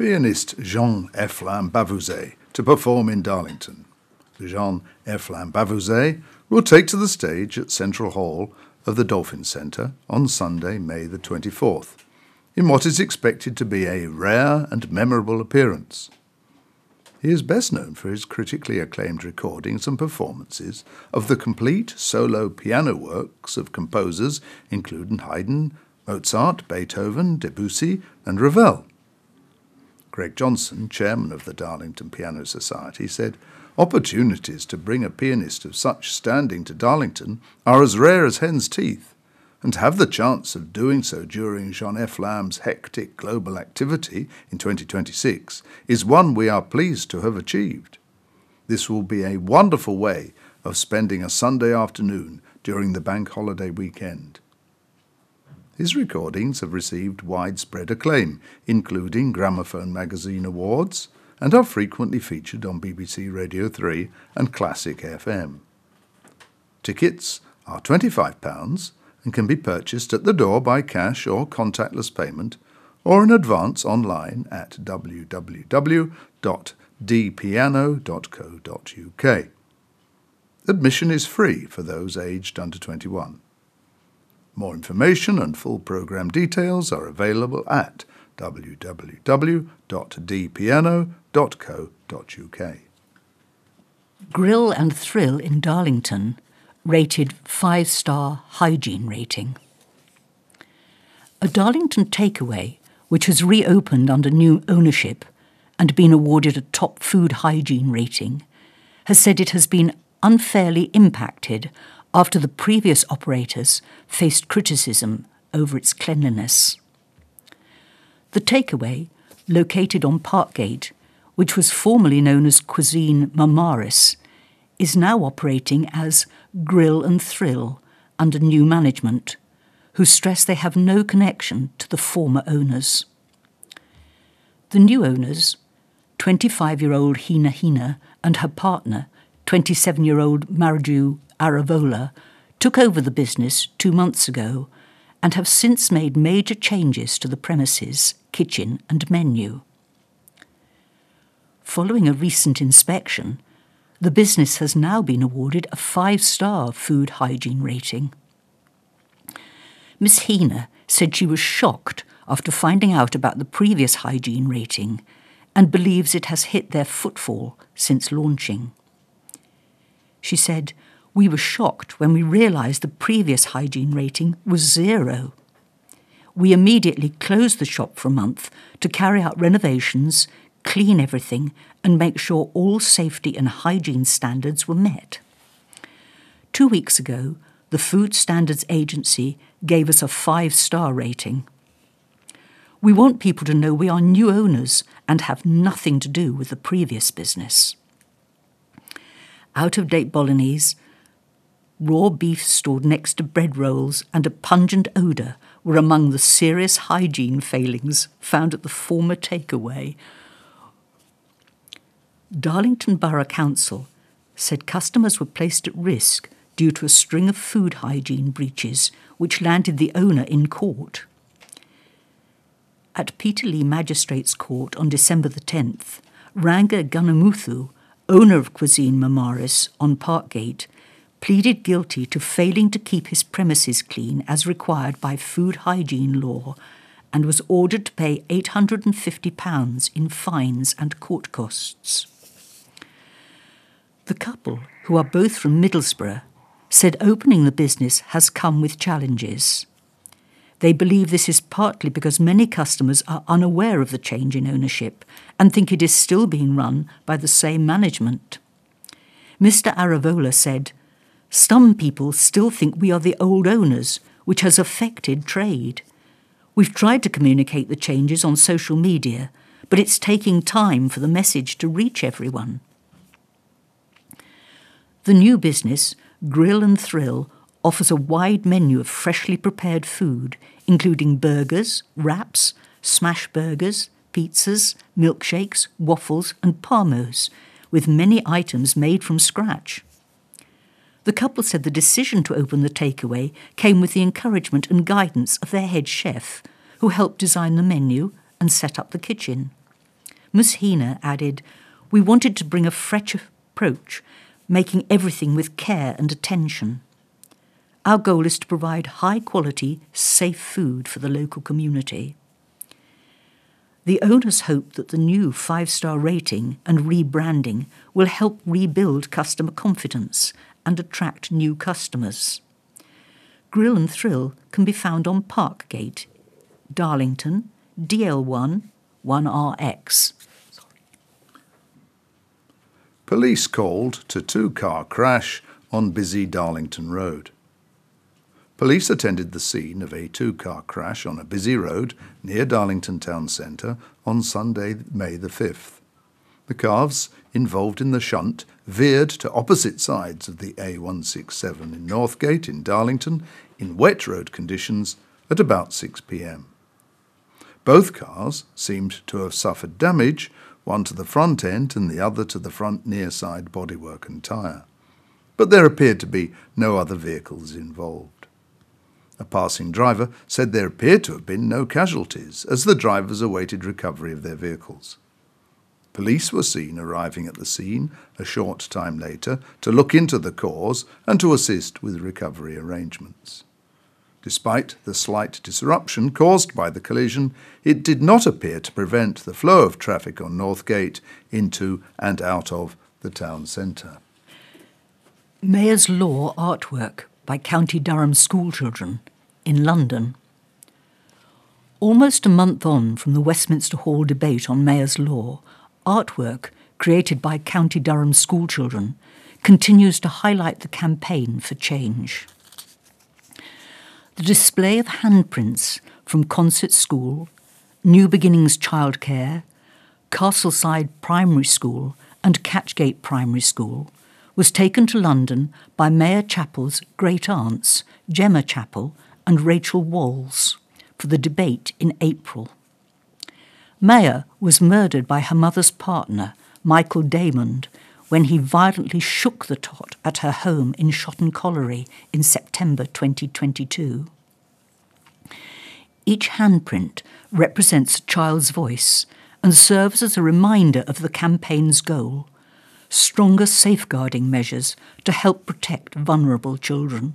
pianist Jean Eflin Bavouzet to perform in Darlington. Jean Eflin Bavouzet will take to the stage at Central Hall of the Dolphin Centre on Sunday, May the 24th, in what is expected to be a rare and memorable appearance. He is best known for his critically acclaimed recordings and performances of the complete solo piano works of composers including Haydn, Mozart, Beethoven, Debussy and Ravel. Greg Johnson, chairman of the Darlington Piano Society, said, "Opportunities to bring a pianist of such standing to Darlington are as rare as hen's teeth, and to have the chance of doing so during Jean Eflin's hectic global activity in 2026 is one we are pleased to have achieved. This will be a wonderful way of spending a Sunday afternoon during the bank holiday weekend." His recordings have received widespread acclaim, including Gramophone Magazine Awards, and are frequently featured on BBC Radio 3 and Classic FM. Tickets are £25 and can be purchased at the door by cash or contactless payment, or in advance online at www.dpiano.co.uk. Admission is free for those aged under 21. More information and full programme details are available at www.dpiano.co.uk. Grill and Thrill in Darlington rated 5-star hygiene rating. A Darlington takeaway, which has reopened under new ownership and been awarded a top food hygiene rating, has said it has been unfairly impacted after the previous operators faced criticism over its cleanliness. The takeaway, located on Parkgate, which was formerly known as Cuisine Mamaris, is now operating as Grill and Thrill under new management, who stress they have no connection to the former owners. The new owners, 25-year-old Hina Hina and her partner, 27-year-old Marju Aravola, took over the business 2 months ago and have since made major changes to the premises, kitchen and menu. Following a recent inspection, the business has now been awarded a 5-star food hygiene rating. Miss Hina said she was shocked after finding out about the previous hygiene rating and believes it has hit their footfall since launching. She said, "We were shocked when we realised the previous hygiene rating was 0. We immediately closed the shop for a month to carry out renovations, clean everything and make sure all safety and hygiene standards were met. 2 weeks ago, the Food Standards Agency gave us a 5-star rating. We want people to know we are new owners and have nothing to do with the previous business." Out-of-date bolognese, raw beef stored next to bread rolls and a pungent odour were among the serious hygiene failings found at the former takeaway. Darlington Borough Council said customers were placed at risk due to a string of food hygiene breaches which landed the owner in court. At Peterlee Magistrates Court on December the 10th, Ranga Gunamuthu, owner of Cuisine Mamaris on Parkgate, pleaded guilty to failing to keep his premises clean as required by food hygiene law and was ordered to pay £850 in fines and court costs. The couple, who are both from Middlesbrough, said opening the business has come with challenges. They believe this is partly because many customers are unaware of the change in ownership and think it is still being run by the same management. Mr. Aravola said, "Some people still think we are the old owners, which has affected trade. We've tried to communicate the changes on social media, but it's taking time for the message to reach everyone." The new business, Grill and Thrill, offers a wide menu of freshly prepared food, including burgers, wraps, smash burgers, pizzas, milkshakes, waffles and parmos, with many items made from scratch. The couple said the decision to open the takeaway came with the encouragement and guidance of their head chef, who helped design the menu and set up the kitchen. Miss Hina added, "We wanted to bring a fresh approach, making everything with care and attention. Our goal is to provide high-quality, safe food for the local community." The owners hope that the new 5-star rating and rebranding will help rebuild customer confidence and attract new customers. Grill and Thrill can be found on Parkgate, Darlington, DL1 1RX. Police called to 2-car crash on busy Darlington Road. Police attended the scene of a 2-car crash on a busy road near Darlington Town Centre on Sunday, May the 5th. The cars involved in the shunt veered to opposite sides of the A167 in Northgate in Darlington in wet road conditions at about 6 p.m. Both cars seemed to have suffered damage, one to the front end and the other to the front near side bodywork and tyre. But there appeared to be no other vehicles involved. A passing driver said there appeared to have been no casualties, as the drivers awaited recovery of their vehicles. Police were seen arriving at the scene a short time later to look into the cause and to assist with recovery arrangements. Despite the slight disruption caused by the collision, it did not appear to prevent the flow of traffic on Northgate into and out of the town centre. Mayor's Law artwork by County Durham schoolchildren in London. Almost a month on from the Westminster Hall debate on Mayor's Law, artwork created by County Durham schoolchildren continues to highlight the campaign for change. The display of handprints from Concert School, New Beginnings Childcare, Castleside Primary School and Catchgate Primary School was taken to London by Mayor Chappell's great-aunts, Gemma Chappell and Rachel Walls, for the debate in April. Mayor was murdered by her mother's partner, Michael Damond, when he violently shook the tot at her home in Shotton Colliery in September 2022. Each handprint represents a child's voice and serves as a reminder of the campaign's goal: stronger safeguarding measures to help protect vulnerable children.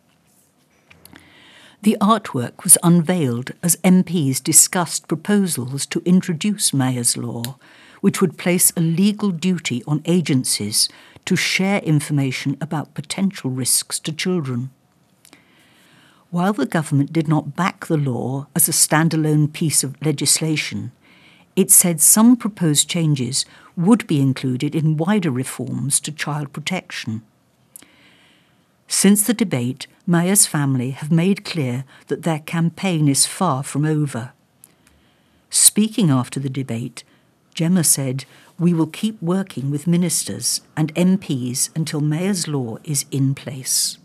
The artwork was unveiled as MPs discussed proposals to introduce Mayor's Law, which would place a legal duty on agencies to share information about potential risks to children. While the government did not back the law as a standalone piece of legislation, it said some proposed changes would be included in wider reforms to child protection. Since the debate, Mayer's family have made clear that their campaign is far from over. Speaking after the debate, Gemma said, "We will keep working with ministers and MPs until Mayor's Law is in place."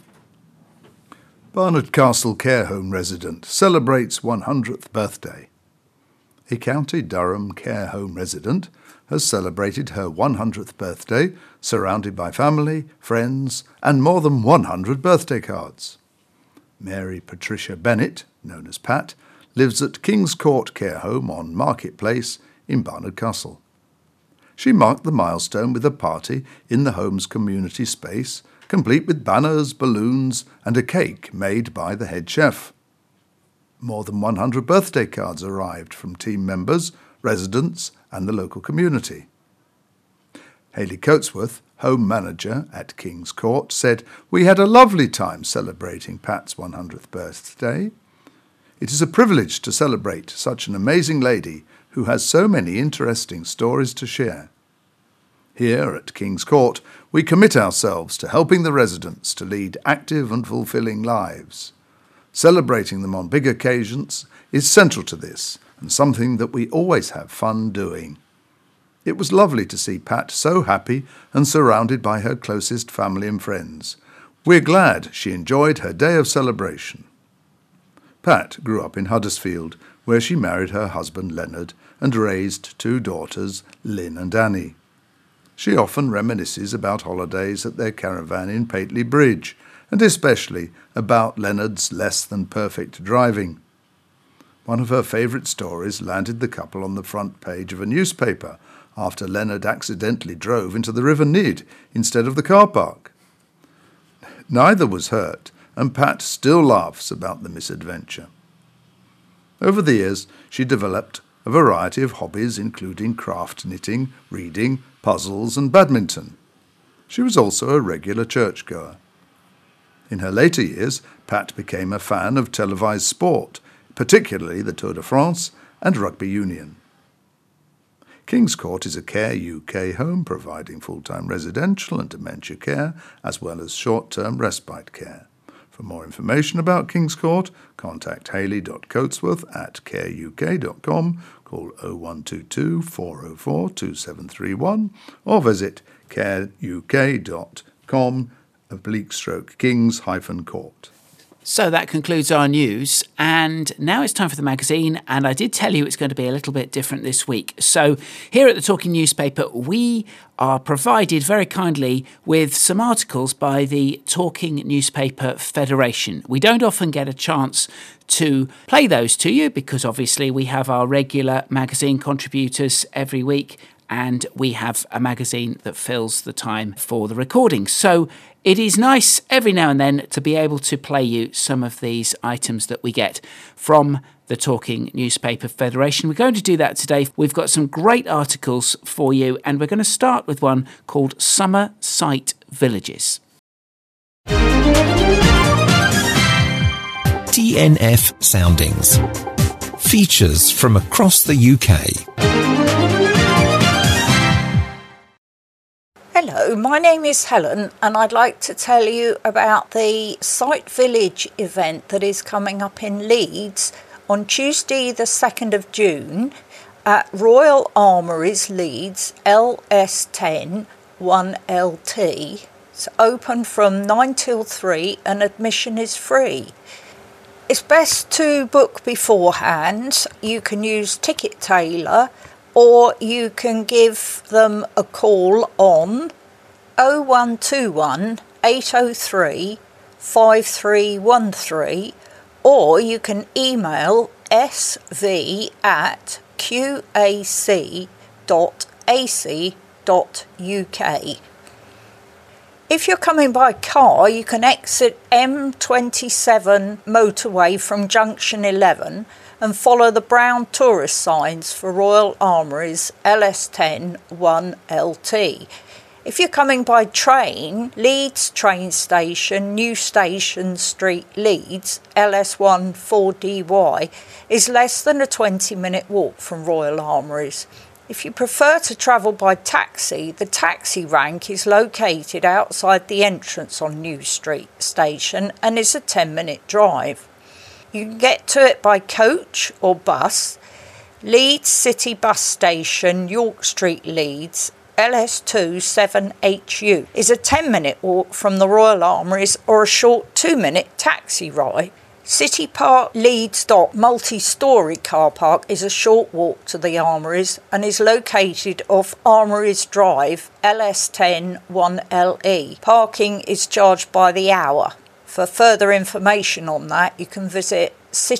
Barnard Castle Care Home resident celebrates 100th birthday. A County Durham care home resident has celebrated her 100th birthday surrounded by family, friends and more than 100 birthday cards. Mary Patricia Bennett, known as Pat, lives at King's Court Care Home on Market Place in Barnard Castle. She marked the milestone with a party in the home's community space, complete with banners, balloons and a cake made by the head chef. More than 100 birthday cards arrived from team members, residents and the local community. Hayley Coatsworth, home manager at King's Court, said, "We had a lovely time celebrating Pat's 100th birthday. It is a privilege to celebrate such an amazing lady who has so many interesting stories to share. Here at King's Court, we commit ourselves to helping the residents to lead active and fulfilling lives. Celebrating them on big occasions is central to this and something that we always have fun doing. It was lovely to see Pat so happy and surrounded by her closest family and friends. We're glad she enjoyed her day of celebration." Pat grew up in Huddersfield, where she married her husband Leonard and raised 2 daughters, Lynn and Annie. She often reminisces about holidays at their caravan in Pateley Bridge, and especially about Leonard's less-than-perfect driving. One of her favourite stories landed the couple on the front page of a newspaper after Leonard accidentally drove into the River Nid instead of the car park. Neither was hurt, and Pat still laughs about the misadventure. Over the years, she developed a variety of hobbies including craft knitting, reading, puzzles and badminton. She was also a regular churchgoer. In her later years, Pat became a fan of televised sport, particularly the Tour de France and rugby union. King's Court is a Care UK home providing full-time residential and dementia care, as well as short-term respite care. For more information about King's Court, contact hayley.coatsworth@careuk.com, call 0122 404 2731, or visit careuk.com/Kings-Court. So that concludes our news, and now it's time for the magazine, and I did tell you it's going to be a little bit different this week. So here at the Talking Newspaper, we are provided very kindly with some articles by the Talking Newspaper Federation. We don't often get a chance to play those to you because obviously we have our regular magazine contributors every week, and we have a magazine that fills the time for the recording. So it is nice every now and then to be able to play you some of these items that we get from the Talking Newspaper Federation. We're going to do that today. We've got some great articles for you, and we're going to start with one called Summer Site Villages. TNF Soundings. Features from across the UK. Hello, my name is Helen, and I'd like to tell you about the Site Village event that is coming up in Leeds on Tuesday the 2nd of June at Royal Armouries Leeds LS10 1LT. It's open from 9 till 3 and admission is free. It's best to book beforehand. You can use Ticket Tailor, or you can give them a call on 0121 803 5313, or you can email sv@qac.ac.uk. If you're coming by car, you can exit M27 motorway from junction 11 and follow the brown tourist signs for Royal Armouries LS10 1LT. If you're coming by train, Leeds train station, New Station Street, Leeds, LS1 4DY, is less than a 20-minute walk from Royal Armouries. If you prefer to travel by taxi, the taxi rank is located outside the entrance on New Street Station and is a 10-minute drive. You can get to it by coach or bus. Leeds City Bus Station, York Street, Leeds, LS2 7HU, is a 10-minute walk from the Royal Armouries or a short 2-minute taxi ride. City Park Leeds Dock multi-storey car park is a short walk to the Armouries and is located off Armouries Drive, LS10 1LE. Parking is charged by the hour. For further information on that, you can visit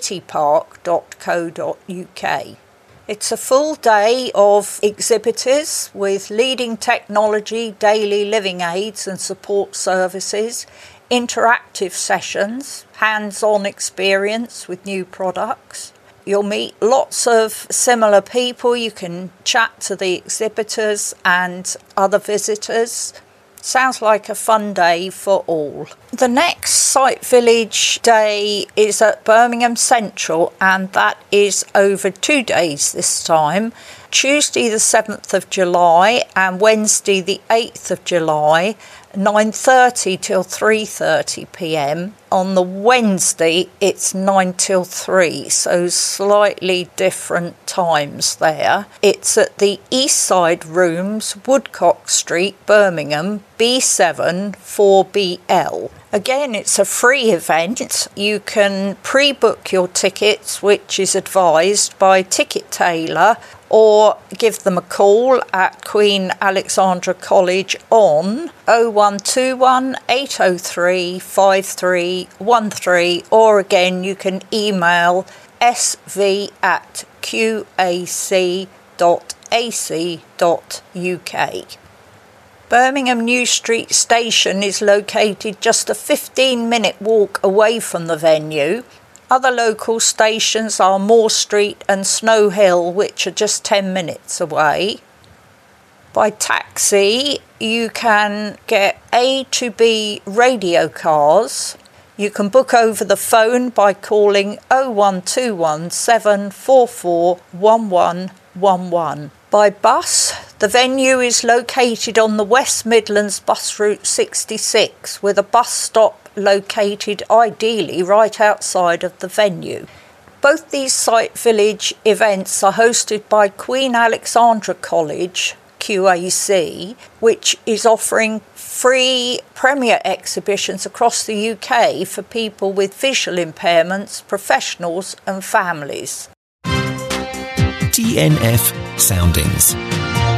citypark.co.uk. It's a full day of exhibitors with leading technology, daily living aids and support services, interactive sessions, hands-on experience with new products. You'll meet lots of similar people. You can chat to the exhibitors and other visitors. Sounds like a fun day for all. The next Site Village day is at Birmingham Central, and that is over 2 days this time. Tuesday the 7th of July and Wednesday the 8th of July, 9:30 till 3:30 p.m. On the Wednesday it's 9 till 3, so slightly different times there. It's at the East Side Rooms, Woodcock Street, Birmingham, B7 4BL. Again, it's a free event. You can pre-book your tickets, which is advised by Ticket Tailor, or give them a call at Queen Alexandra College on 0121 803 5313, or again you can email sv@qac.ac.uk. Birmingham New Street Station is located just a 15-minute walk away from the venue. Other local stations are Moore Street and Snow Hill, which are just 10 minutes away. By taxi, you can get A to B radio cars. You can book over the phone by calling 01217 744 1111. By bus, the venue is located on the West Midlands Bus Route 66, with a bus stop located ideally right outside of the venue. Both these Site Village events are hosted by Queen Alexandra College, QAC, which is offering free premier exhibitions across the UK for people with visual impairments, professionals and families. DNF Soundings.